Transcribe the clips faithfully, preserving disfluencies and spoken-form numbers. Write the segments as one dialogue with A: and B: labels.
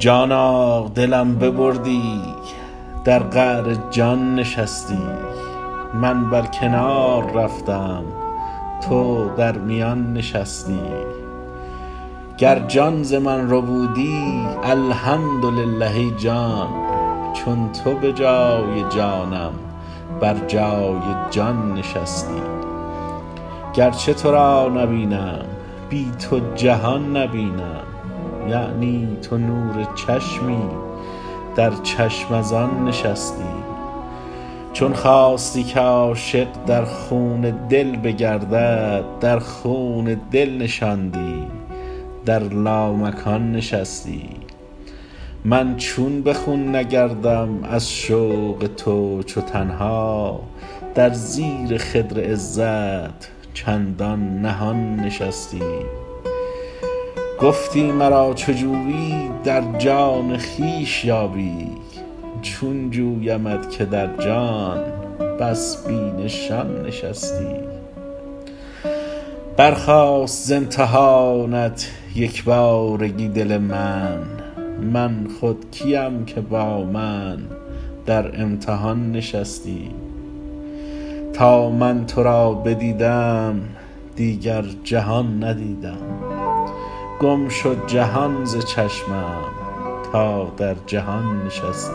A: جانا دلم ببردی در قعر جان نشستی، من بر کنار رفتم تو در میان نشستی. گر جان ز من ربودی الحمدلله ای جان، چون تو به جای جانم بر جای جان نشستی. گرچه تو را نبینم بی تو جهان نبینم، یعنی تو نور چشمی در چشم از آن نشستی. چون خواستی که عاشق در خون دل بگردد، در خون دل نشاندی در لامکان نشستی. من چون به خون نگردم از شوق تو، چو تنها در زیر خدر عزت چندان نهان نشستی. گفتی مرا چو جویی در جان خویش یابی، چون جویمت که در جان بس بی نشان نشستی. برخاست ز امتحانت یکبارگی دل من، من خود کیم که با من در امتحان نشستی. تا من تو را بدیدم دیگر جهان ندیدم، گم شد جهان ز چشمم تا در جهان نشستی.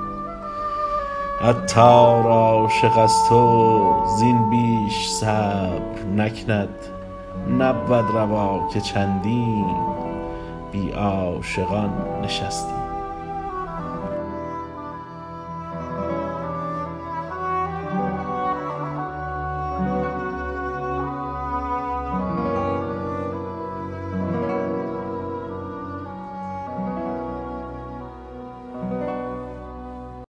A: عطار عاشق از تو زین بیش صبر نکند، نبود روا که چندین بی عاشقان نشستی.